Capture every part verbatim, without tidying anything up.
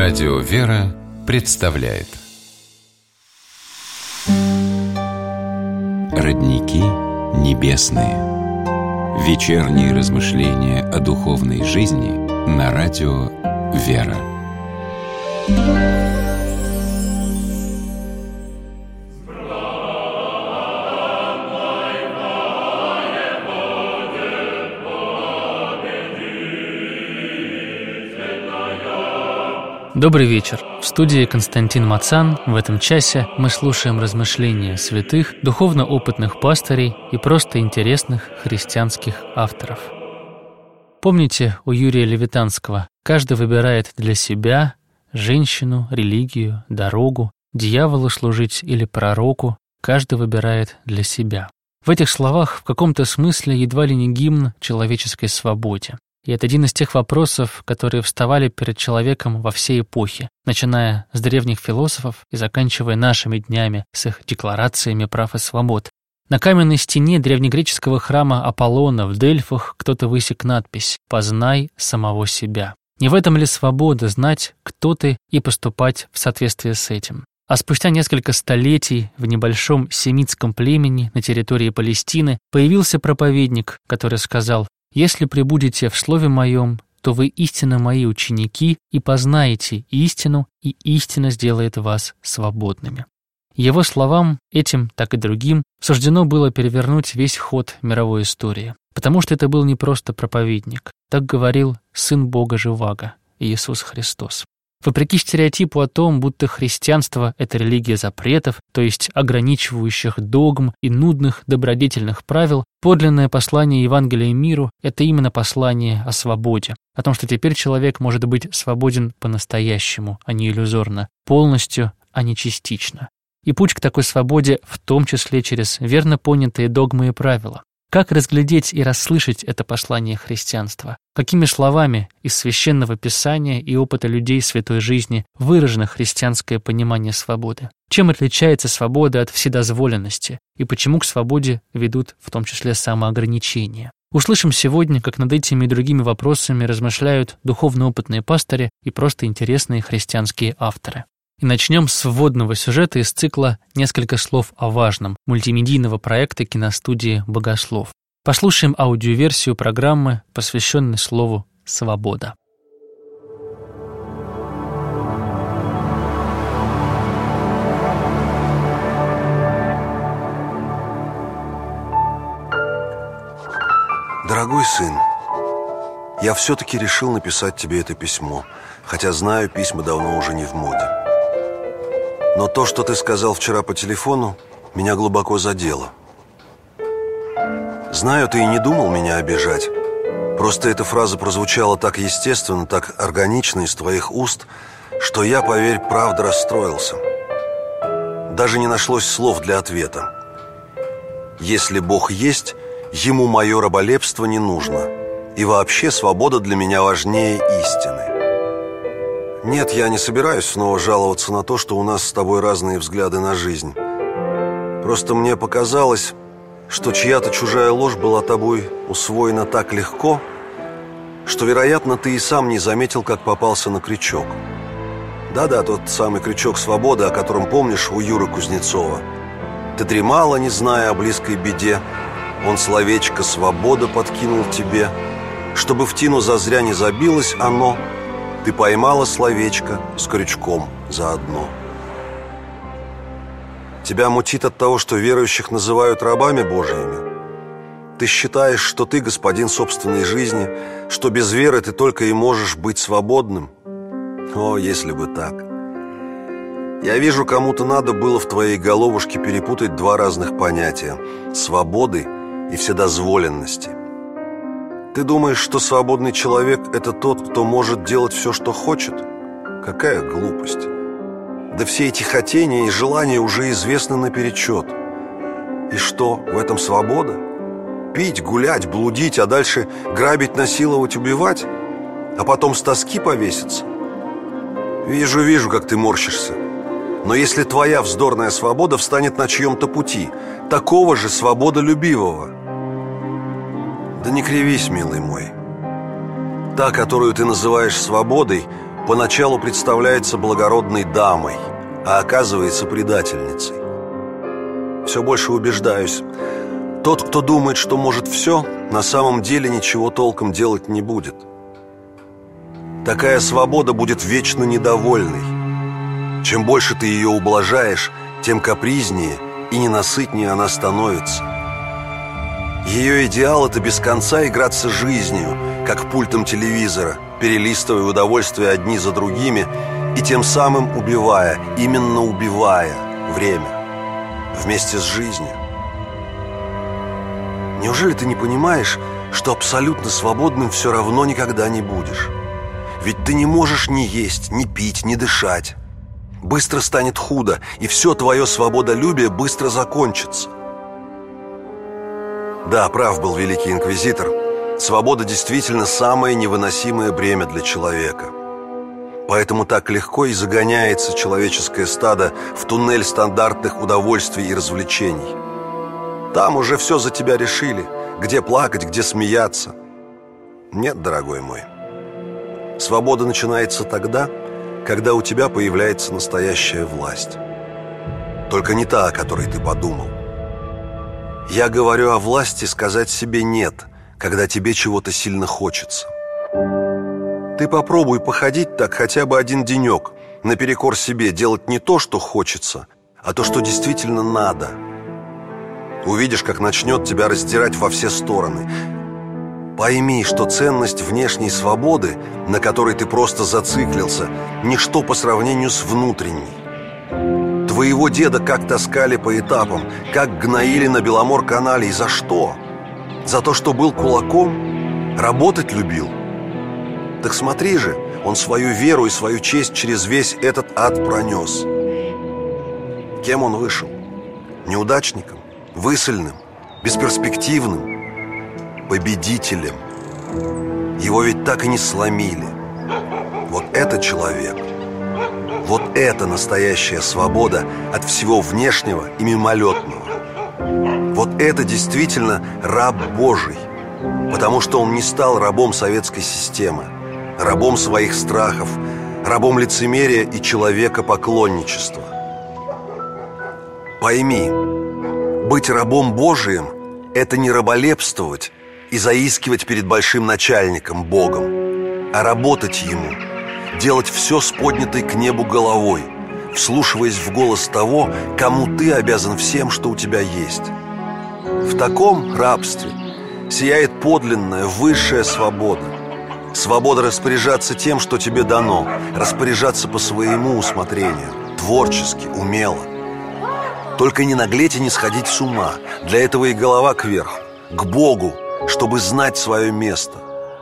Радио «Вера» представляет Родники небесные. Вечерние размышления о духовной жизни на радио «Вера». Добрый вечер. В студии Константин Мацан. В этом часе мы слушаем размышления святых, духовно опытных пастырей и просто интересных христианских авторов. Помните у Юрия Левитанского: «Каждый выбирает для себя женщину, религию, дорогу, дьяволу служить или пророку, каждый выбирает для себя». В этих словах в каком-то смысле едва ли не гимн человеческой свободе. И это один из тех вопросов, которые вставали перед человеком во все эпохи, начиная с древних философов и заканчивая нашими днями с их декларациями прав и свобод. На каменной стене древнегреческого храма Аполлона в Дельфах кто-то высек надпись «Познай самого себя». Не в этом ли свобода знать, кто ты, и поступать в соответствии с этим? А спустя несколько столетий в небольшом семитском племени на территории Палестины появился проповедник, который сказал: «Если пребудете в слове моем, то вы истинно мои ученики и познаете истину, и истина сделает вас свободными». Его словам, этим, так и другим, суждено было перевернуть весь ход мировой истории, потому что это был не просто проповедник, так говорил Сын Бога Живаго, Иисус Христос. Вопреки стереотипу о том, будто христианство — это религия запретов, то есть ограничивающих догм и нудных добродетельных правил, подлинное послание Евангелия миру — это именно послание о свободе, о том, что теперь человек может быть свободен по-настоящему, а не иллюзорно, полностью, а не частично. И путь к такой свободе в том числе через верно понятые догмы и правила. Как разглядеть и расслышать это послание христианства? Какими словами из Священного Писания и опыта людей святой жизни выражено христианское понимание свободы? Чем отличается свобода от вседозволенности? И почему к свободе ведут в том числе самоограничения? Услышим сегодня, как над этими и другими вопросами размышляют духовно опытные пастыри и просто интересные христианские авторы. И начнем с вводного сюжета из цикла «Несколько слов о важном» мультимедийного проекта киностудии «Богослов». Послушаем аудиоверсию программы, посвященной слову «свобода». Дорогой сын, я все-таки решил написать тебе это письмо, хотя знаю, письма давно уже не в моде. Но то, что ты сказал вчера по телефону, меня глубоко задело. Знаю, ты и не думал меня обижать. Просто эта фраза прозвучала так естественно, так органично из твоих уст, что я, поверь, правда расстроился. Даже не нашлось слов для ответа. Если Бог есть, Ему мое раболепство не нужно. И вообще свобода для меня важнее истины. Нет, я не собираюсь снова жаловаться на то, что у нас с тобой разные взгляды на жизнь. Просто мне показалось, что чья-то чужая ложь была тобой усвоена так легко, что, вероятно, ты и сам не заметил, как попался на крючок. Да-да, тот самый крючок свободы, о котором помнишь у Юры Кузнецова. Ты дремала, не зная о близкой беде. Он словечко «свобода» подкинул тебе. Чтобы в тину зазря не забилось оно, ты поймала словечко с крючком заодно. Тебя мутит от того, что верующих называют рабами Божьими? Ты считаешь, что ты господин собственной жизни, что без веры ты только и можешь быть свободным? О, если бы так! Я вижу, кому-то надо было в твоей головушке перепутать два разных понятия – свободы и вседозволенности. Ты думаешь, что свободный человек – это тот, кто может делать все, что хочет? Какая глупость! Да все эти хотения и желания уже известны наперечет. И что, в этом свобода? Пить, гулять, блудить, а дальше грабить, насиловать, убивать? А потом с тоски повеситься? Вижу, вижу, как ты морщишься. Но если твоя вздорная свобода встанет на чьем-то пути, такого же свободолюбивого, да не кривись, милый мой. Та, которую ты называешь свободой, поначалу представляется благородной дамой, а оказывается предательницей. Все больше убеждаюсь, тот, кто думает, что может все, на самом деле ничего толком делать не будет. Такая свобода будет вечно недовольной. Чем больше ты ее ублажаешь, тем капризнее и ненасытнее она становится. Ее идеал – это без конца играться жизнью, как пультом телевизора, перелистывая удовольствия одни за другими и тем самым убивая, именно убивая время вместе с жизнью. Неужели ты не понимаешь, что абсолютно свободным все равно никогда не будешь? Ведь ты не можешь ни есть, ни пить, ни дышать. Быстро станет худо, и все твое свободолюбие быстро закончится. Да, прав был великий инквизитор. Свобода действительно самое невыносимое бремя для человека. Поэтому так легко и загоняется человеческое стадо в туннель стандартных удовольствий и развлечений. Там уже все за тебя решили, где плакать, где смеяться. Нет, дорогой мой. Свобода начинается тогда, когда у тебя появляется настоящая власть. Только не та, о которой ты подумал. Я говорю о власти сказать себе «нет», когда тебе чего-то сильно хочется. Ты попробуй походить так хотя бы один денек, наперекор себе, делать не то, что хочется, а то, что действительно надо. Увидишь, как начнет тебя раздирать во все стороны. Пойми, что ценность внешней свободы, на которой ты просто зациклился, ничто по сравнению с внутренней. Твоего деда как таскали по этапам, как гноили на Беломор-канале. И за что? За то, что был кулаком? Работать любил? Так смотри же, он свою веру и свою честь через весь этот ад пронес. Кем он вышел? Неудачником? Высыльным? Бесперспективным? Победителем. Его ведь так и не сломили. Вот это человек. Вот это настоящая свобода от всего внешнего и мимолетного. Вот это действительно раб Божий, потому что он не стал рабом советской системы, рабом своих страхов, рабом лицемерия и человекопоклонничества. Пойми, быть рабом Божиим – это не раболепствовать и заискивать перед большим начальником, Богом, а работать Ему, делать все с поднятой к небу головой, вслушиваясь в голос того, кому ты обязан всем, что у тебя есть. В таком рабстве сияет подлинная, высшая свобода. Свобода распоряжаться тем, что тебе дано, распоряжаться по своему усмотрению, творчески, умело. Только не наглеть и не сходить с ума. Для этого и голова кверху, к Богу, чтобы знать свое место.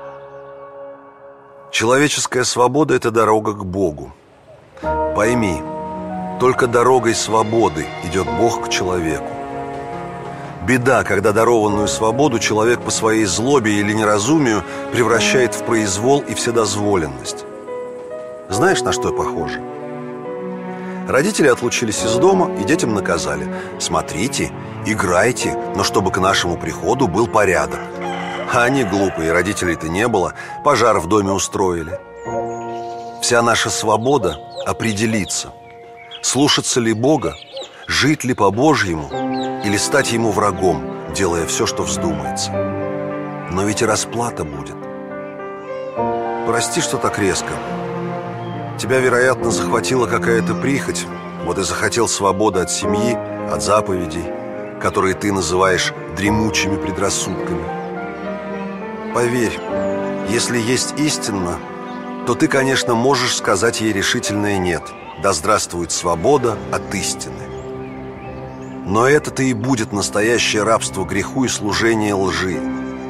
Человеческая свобода – это дорога к Богу. Пойми, только дорогой свободы идет Бог к человеку. Беда, когда дарованную свободу человек по своей злобе или неразумию превращает в произвол и вседозволенность. Знаешь, на что похоже? Родители отлучились из дома и детям наказали: смотрите, играйте, но чтобы к нашему приходу был порядок. А они глупые, родителей-то не было, пожар в доме устроили. Вся наша свобода – определиться, слушаться ли Бога, жить ли по-божьему или стать Ему врагом, делая все, что вздумается. Но ведь и расплата будет. Прости, что так резко. Тебя, вероятно, захватила какая-то прихоть. Вот и захотел свободы от семьи, от заповедей, которые ты называешь дремучими предрассудками. Поверь, если есть истина, то ты, конечно, можешь сказать ей решительное «нет». Да здравствует свобода от истины. Но это-то и будет настоящее рабство греху и служение лжи.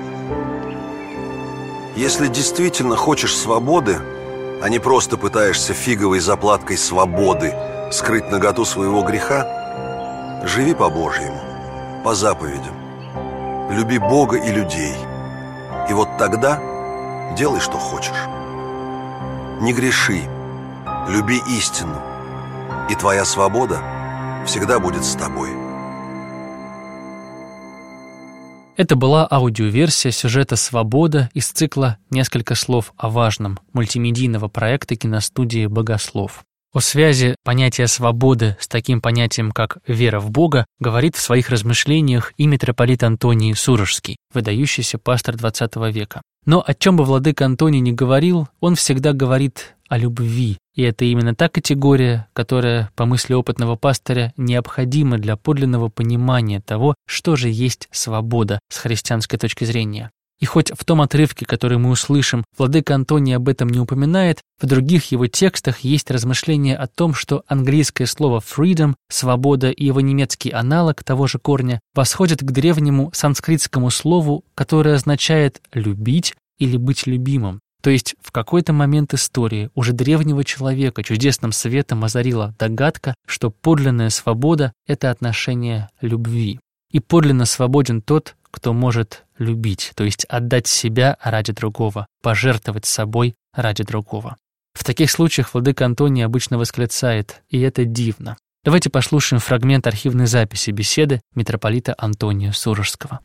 Если действительно хочешь свободы, а не просто пытаешься фиговой заплаткой свободы скрыть наготу своего греха, живи по-божьему, по заповедям, люби Бога и людей, и вот тогда делай, что хочешь. Не греши, люби истину, и твоя свобода всегда будет с тобой. Это была аудиоверсия сюжета «Свобода» из цикла «Несколько слов о важном» мультимедийного проекта киностудии «Богослов». О связи понятия свободы с таким понятием, как вера в Бога, говорит в своих размышлениях и митрополит Антоний Сурожский, выдающийся пастор двадцатого века. Но о чем бы владыка Антоний ни говорил, он всегда говорит о любви. И это именно та категория, которая, по мысли опытного пастыря, необходима для подлинного понимания того, что же есть свобода с христианской точки зрения. И хоть в том отрывке, который мы услышим, владыка Антоний об этом не упоминает, в других его текстах есть размышления о том, что английское слово freedom, свобода, и его немецкий аналог того же корня восходят к древнему санскритскому слову, которое означает «любить» или «быть любимым». То есть в какой-то момент истории уже древнего человека чудесным светом озарила догадка, что подлинная свобода — это отношение любви. И подлинно свободен тот, кто может любить, то есть отдать себя ради другого, пожертвовать собой ради другого. В таких случаях владыка Антоний обычно восклицает: «И это дивно». Давайте послушаем фрагмент архивной записи беседы митрополита Антония Сурожского.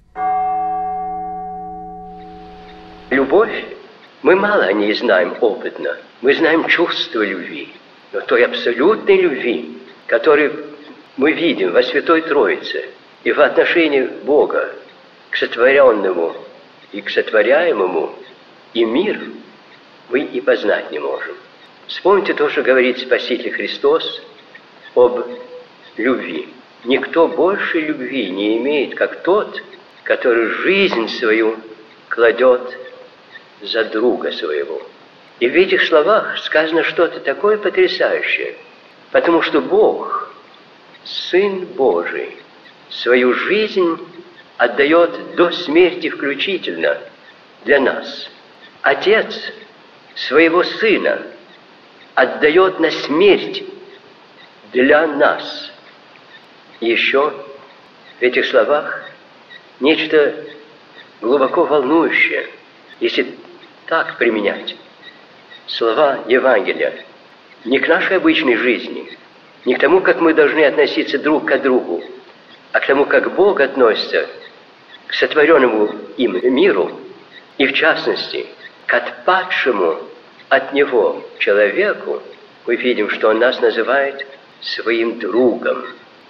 Любовь. Мы мало о ней знаем опытно. Мы знаем чувство любви. Но той абсолютной любви, которую мы видим во Святой Троице и в отношении Бога к сотворенному и к сотворяемому, и мир, мы и познать не можем. Вспомните то, что говорит Спаситель Христос об любви. Никто больше любви не имеет, как тот, который жизнь свою кладет за друга своего. И в этих словах сказано что-то такое потрясающее, потому что Бог, Сын Божий, свою жизнь отдает до смерти включительно для нас. Отец своего Сына отдает на смерть для нас. И еще в этих словах нечто глубоко волнующее, если так применять слова Евангелия не к нашей обычной жизни, не к тому, как мы должны относиться друг к другу, а к тому, как Бог относится к сотворенному им миру, и в частности, к отпадшему от Него человеку, мы видим, что Он нас называет своим другом.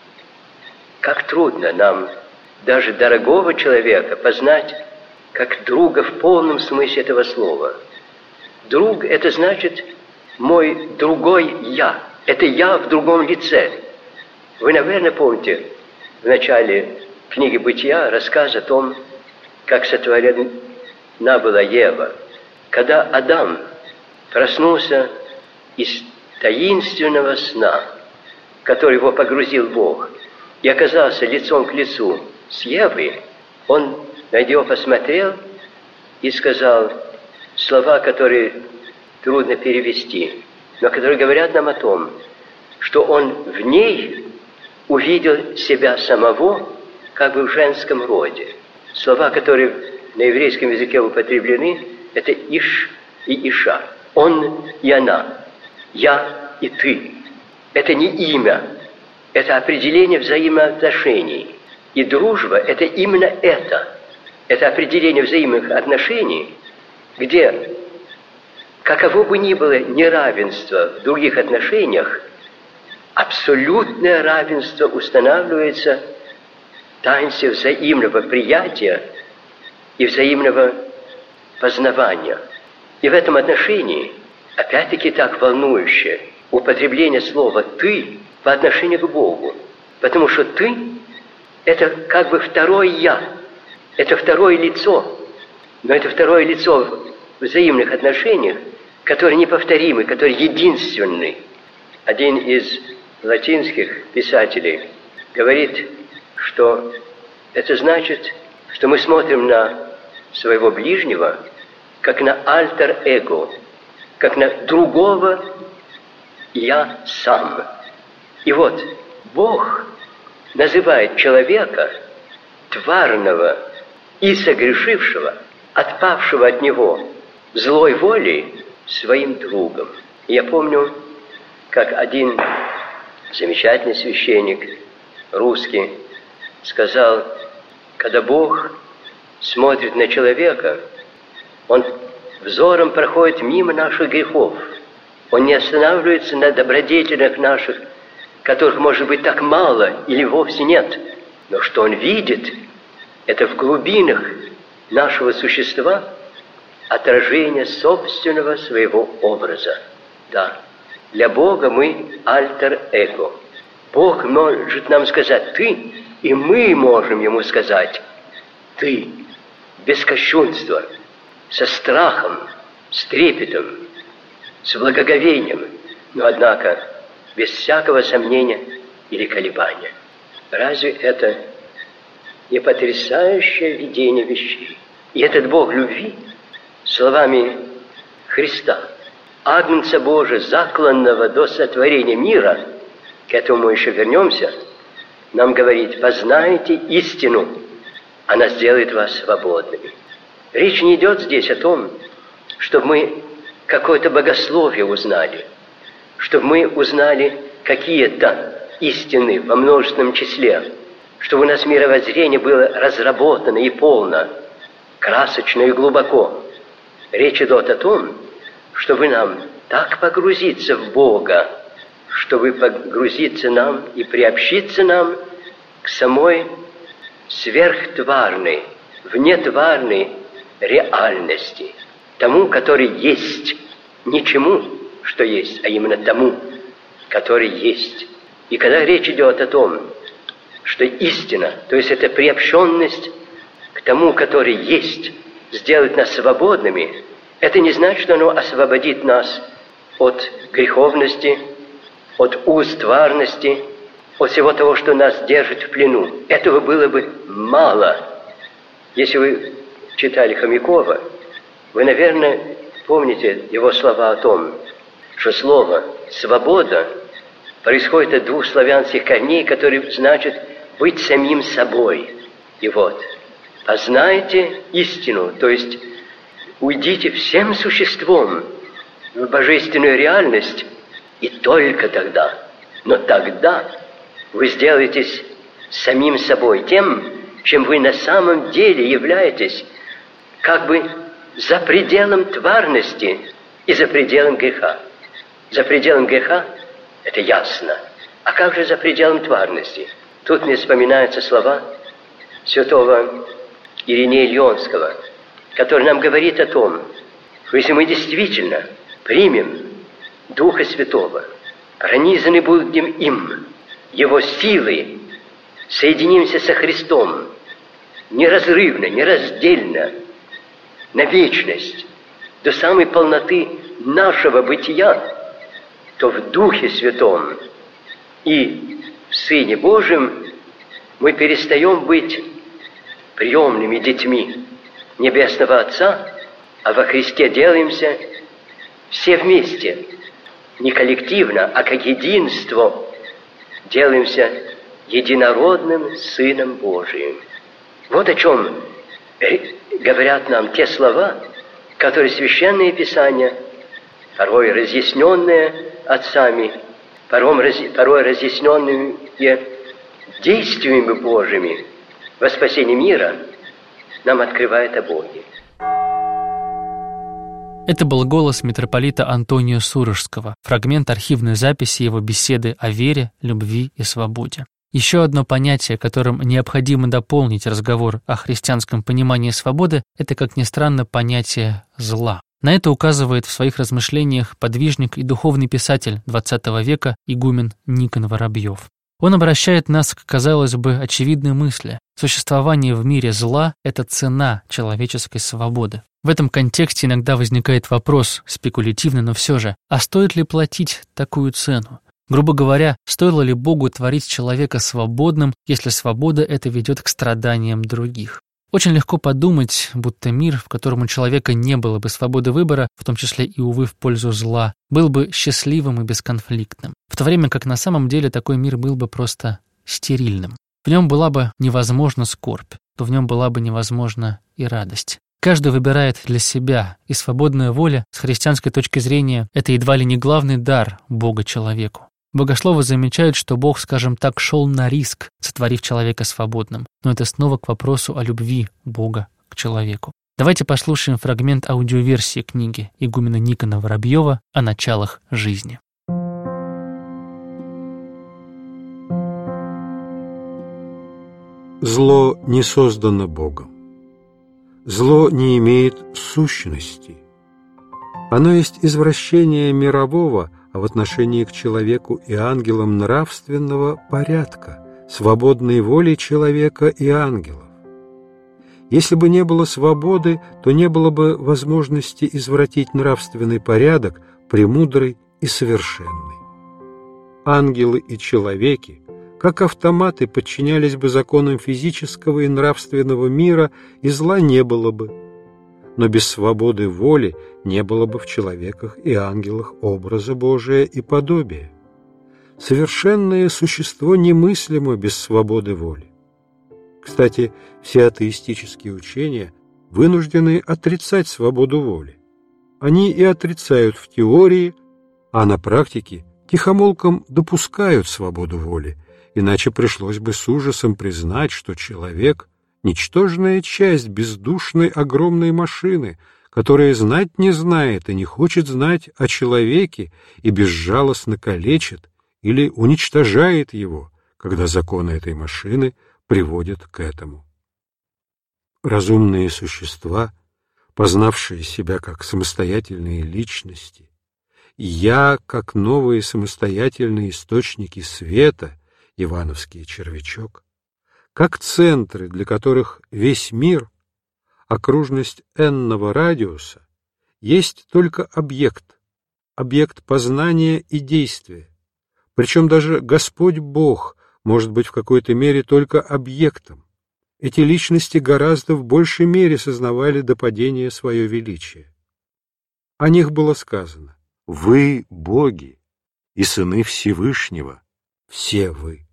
Как трудно нам даже дорогого человека познать как друга в полном смысле этого слова. Друг — это значит мой другой я. Это я в другом лице. Вы, наверное, помните в начале книги «Бытия» рассказ о том, как сотворена была Ева. Когда Адам проснулся из таинственного сна, в который его погрузил Бог, и оказался лицом к лицу с Евой, он на нее посмотрел и сказал слова, которые трудно перевести, но которые говорят нам о том, что он в ней увидел себя самого как бы в женском роде. Слова, которые на еврейском языке употреблены, это «иш» и «иша». Он и она, я и ты. Это не имя, это определение взаимоотношений. И дружба — это именно это. Это определение взаимных отношений, где, каково бы ни было неравенство в других отношениях, абсолютное равенство устанавливается в таинстве взаимного приятия и взаимного познавания. И в этом отношении, опять-таки так волнующее, употребление слова «ты» по отношению к Богу. Потому что «ты» — это как бы второе «я». Это второе лицо, но это второе лицо в взаимных отношениях, которое неповторимый, который единственный. Один из латинских писателей говорит, что это значит, что мы смотрим на своего ближнего как на альтер-эго, как на другого «я сам». И вот Бог называет человека тварного и согрешившего, отпавшего от Него злой волей, своим другом. И я помню, как один замечательный священник русский сказал, когда Бог смотрит на человека, Он взором проходит мимо наших грехов. Он не останавливается на добродетелях наших, которых, может быть, так мало или вовсе нет. Но что Он видит, это в глубинах нашего существа отражение собственного своего образа. Да, для Бога мы альтер-эго. Бог может нам сказать «ты», и мы можем Ему сказать «ты», без кощунства, со страхом, с трепетом, с благоговением, но, однако, без всякого сомнения или колебания. Разве это не потрясающее видение вещей? И этот Бог любви, словами Христа, Агнца Божия, закланного до сотворения мира, к этому мы еще вернемся, нам говорит: познайте истину, она сделает вас свободными. Речь не идет здесь о том, чтобы мы какое-то богословие узнали, чтобы мы узнали какие-то истины во множественном числе, чтобы у нас мировоззрение было разработано и полно, красочно и глубоко. Речь идет о том, чтобы нам так погрузиться в Бога, чтобы погрузиться нам и приобщиться нам к самой сверхтварной, внетварной реальности, тому, который есть, не чему, что есть, а именно тому, который есть. И когда речь идет о том, что истина, то есть это приобщенность к тому, который есть, сделает нас свободными, это не значит, что оно освободит нас от греховности, от уз тварности, от всего того, что нас держит в плену. Этого было бы мало. Если вы читали Хомякова, вы, наверное, помните его слова о том, что слово «свобода» происходит от двух славянских корней, которые значат «быть самим собой». И вот, познайте истину, то есть уйдите всем существом в божественную реальность, и только тогда, но тогда вы сделаетесь самим собой, тем, чем вы на самом деле являетесь, как бы за пределом тварности и за пределом греха. За пределом греха – это ясно. А как же за пределом тварности? Тут мне вспоминаются слова святого Иринея Лионского, который нам говорит о том, что если мы действительно примем Духа Святого, пронизаны будем им, Его силой, соединимся со Христом неразрывно, нераздельно, на вечность, до самой полноты нашего бытия, то в Духе Святом и в Сыне Божьем мы перестаем быть приемными детьми Небесного Отца, а во Христе делаемся все вместе, не коллективно, а как единство, делаемся единородным Сыном Божиим. Вот о чем говорят нам те слова, которые Священное Писание, порой разъясненные отцами, порой разъясненные действиями Божьими во спасении мира, нам открывает о Боге. Это был голос митрополита Антония Сурожского, фрагмент архивной записи его беседы о вере, любви и свободе. Еще одно понятие, которым необходимо дополнить разговор о христианском понимании свободы, это, как ни странно, понятие зла. На это указывает в своих размышлениях подвижник и духовный писатель двадцатого века игумен Никон Воробьев. Он обращает нас к, казалось бы, очевидной мысли. Существование в мире зла – это цена человеческой свободы. В этом контексте иногда возникает вопрос, спекулятивный, но все же, а стоит ли платить такую цену? Грубо говоря, стоило ли Богу творить человека свободным, если свобода эта ведет к страданиям других? Очень легко подумать, будто мир, в котором у человека не было бы свободы выбора, в том числе и, увы, в пользу зла, был бы счастливым и бесконфликтным, в то время как на самом деле такой мир был бы просто стерильным. В нем была бы невозможна скорбь, то в нем была бы невозможна и радость. Каждый выбирает для себя, и свободная воля, с христианской точки зрения, это едва ли не главный дар Бога человеку. Богословы замечают, что Бог, скажем так, шел на риск, сотворив человека свободным. Но это снова к вопросу о любви Бога к человеку. Давайте послушаем фрагмент аудиоверсии книги игумена Никона Воробьева «О началах жизни». Зло не создано Богом. Зло не имеет сущности. Оно есть извращение мирового, а в отношении к человеку и ангелам нравственного порядка, свободной воли человека и ангелов. Если бы не было свободы, то не было бы возможности извратить нравственный порядок, премудрый и совершенный. Ангелы и человеки, как автоматы, подчинялись бы законам физического и нравственного мира, и зла не было бы. Но без свободы воли не было бы в человеках и ангелах образа Божия и подобия. Совершенное существо немыслимо без свободы воли. Кстати, все атеистические учения вынуждены отрицать свободу воли. Они и отрицают в теории, а на практике тихомолком допускают свободу воли, иначе пришлось бы с ужасом признать, что человек – ничтожная часть бездушной огромной машины, которая знать не знает и не хочет знать о человеке и безжалостно калечит или уничтожает его, когда законы этой машины приводят к этому. Разумные существа, познавшие себя как самостоятельные личности, «я» как новые самостоятельные источники света, ивановский червячок, как центры, для которых весь мир, окружность n-ного радиуса, есть только объект, объект познания и действия, причем даже Господь Бог может быть в какой-то мере только объектом. Эти личности гораздо в большей мере сознавали до падения свое величие. О них было сказано: «Вы боги и сыны Всевышнего, все вы».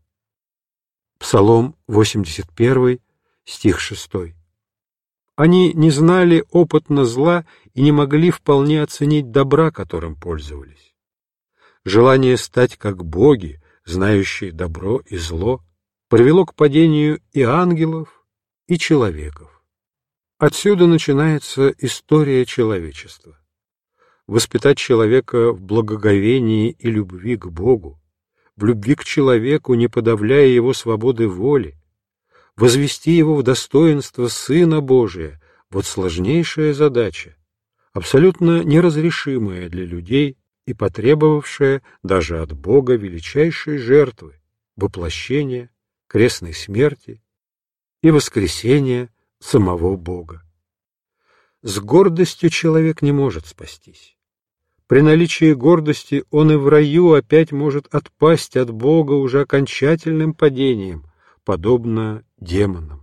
Псалом восемьдесят один, стих шестой. Они не знали опытно зла и не могли вполне оценить добра, которым пользовались. Желание стать как боги, знающие добро и зло, привело к падению и ангелов, и человеков. Отсюда начинается история человечества. Воспитать человека в благоговении и любви к Богу, в любви к человеку, не подавляя его свободы воли, возвести его в достоинство Сына Божия — вот сложнейшая задача, абсолютно неразрешимая для людей и потребовавшая даже от Бога величайшей жертвы, воплощения, крестной смерти и воскресения самого Бога. С гордостью человек не может спастись. При наличии гордости он и в раю опять может отпасть от Бога уже окончательным падением, подобно демонам.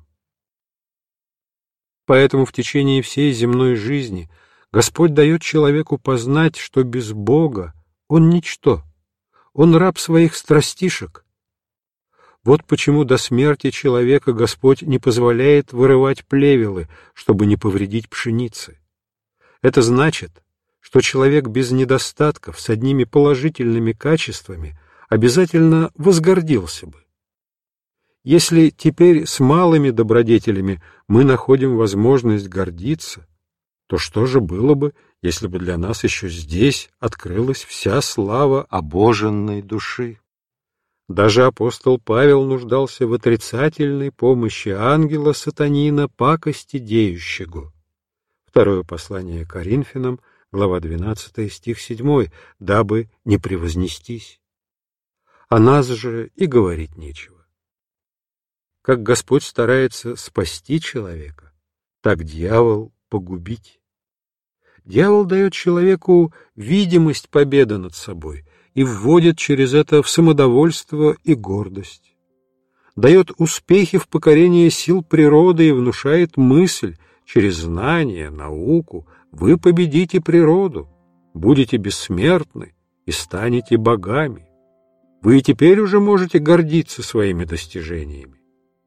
Поэтому в течение всей земной жизни Господь дает человеку познать, что без Бога он ничто, он раб своих страстишек. Вот почему до смерти человека Господь не позволяет вырывать плевелы, чтобы не повредить пшеницы. Это значит, что человек без недостатков, с одними положительными качествами, обязательно возгордился бы. Если теперь с малыми добродетелями мы находим возможность гордиться, то что же было бы, если бы для нас еще здесь открылась вся слава обоженной души? Даже апостол Павел нуждался в отрицательной помощи ангела сатанина пакости деющего. Второе послание Коринфянам, глава двенадцатая, стих седьмой, дабы не превознестись. О нас же и говорить нечего. Как Господь старается спасти человека, так дьявол погубить. Дьявол дает человеку видимость победы над собой и вводит через это в самодовольство и гордость. Дает успехи в покорении сил природы и внушает мысль: через знание, науку вы победите природу, будете бессмертны и станете богами. Вы и теперь уже можете гордиться своими достижениями.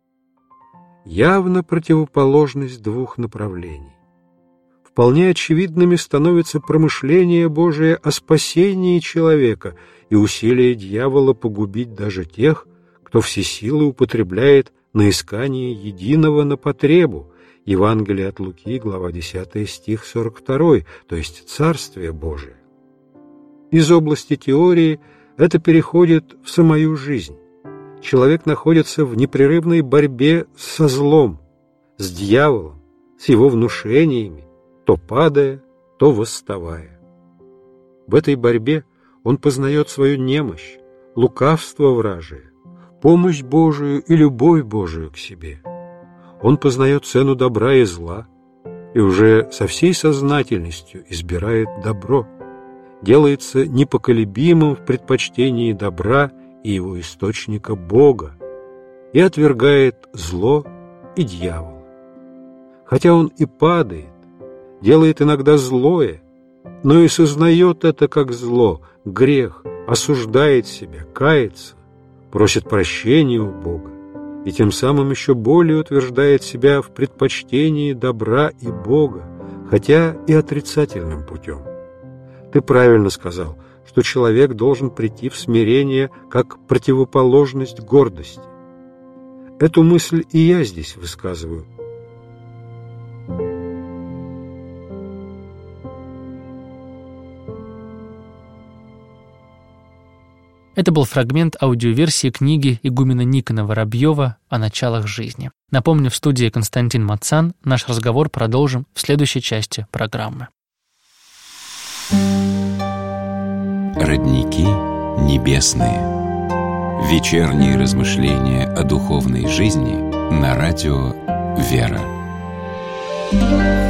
Явно противоположность двух направлений. Вполне очевидными становятся промышление Божие о спасении человека и усилия дьявола погубить даже тех, кто все силы употребляет на искание единого на потребу, Евангелие от Луки, глава десятая, стих сорок второй, то есть Царствие Божие. Из области теории это переходит в самую жизнь. Человек находится в непрерывной борьбе со злом, с дьяволом, с его внушениями, то падая, то восставая. В этой борьбе он познает свою немощь, лукавство вражие, помощь Божию и любовь Божию к себе. Он познает цену добра и зла и уже со всей сознательностью избирает добро, делается непоколебимым в предпочтении добра и его источника Бога и отвергает зло и дьявола. Хотя он и падает, делает иногда злое, но и сознает это как зло, грех, осуждает себя, кается, просит прощения у Бога и тем самым еще более утверждает себя в предпочтении добра и Бога, хотя и отрицательным путем. Ты правильно сказал, что человек должен прийти в смирение как противоположность гордости. Эту мысль и я здесь высказываю. Это был фрагмент аудиоверсии книги игумена Никона Воробьева «О началах жизни». Напомню, в студии Константин Мацан. Наш разговор продолжим в следующей части программы. Родники небесные. Вечерние размышления о духовной жизни на радио «Вера».